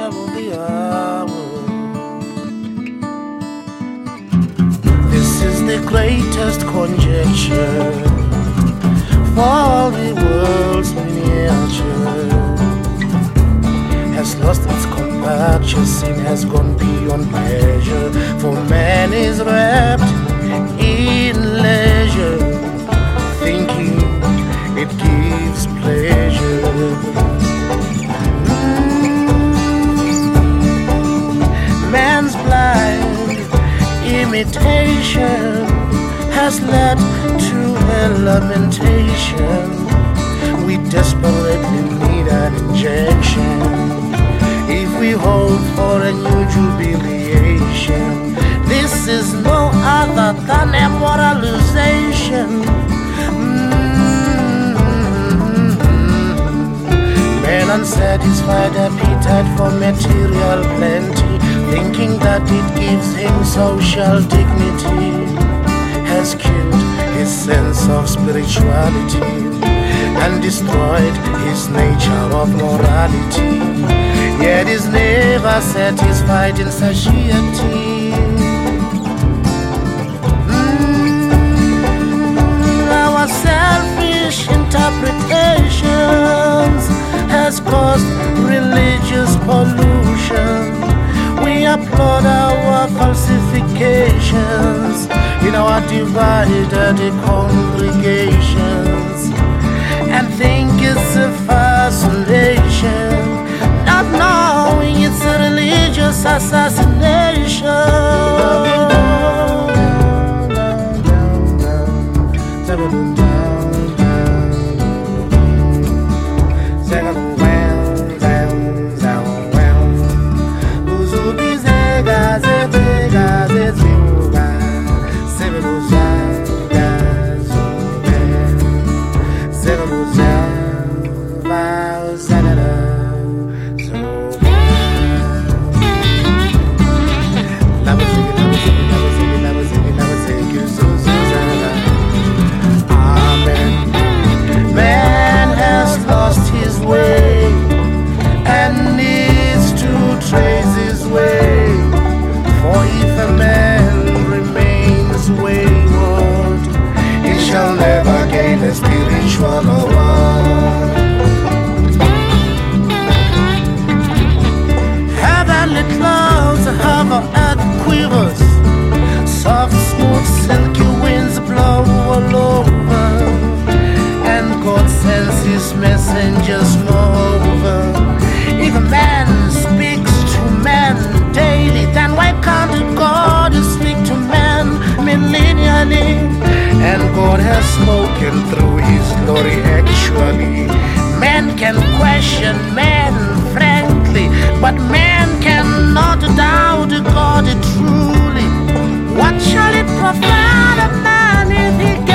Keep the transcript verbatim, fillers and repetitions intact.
of the hour. This is the greatest conjecture for all the world's miniature. Has lost its compaction, sin has gone beyond measure. For man is wrapped in leisure, thinking it gives pleasure. Man's blind imitation has led to a lamentation. We desperately need an injection if we hope for a new jubilation. This is no other than a moralization. Mm-hmm. Man unsatisfied appetite for material plenty, thinking that it gives him social dignity, has killed his sense of spirituality and destroyed his nature of morality, yet is never satisfied in satiety. Mm, our selfish interpretations has caused religious pollution. We applaud our falsifications in our divided congregations and think it's a fascination, not knowing it's a religious assassination. A spiritual award. Heavenly clouds hover at quivers, soft, smooth, silky winds blow all over, and God sends his messengers moreover. If a man speaks to man daily, then why can't God speak to man millennially? And God has spoken through his glory actually. Man can question man frankly, but man cannot doubt God truly. What shall it profit a man if he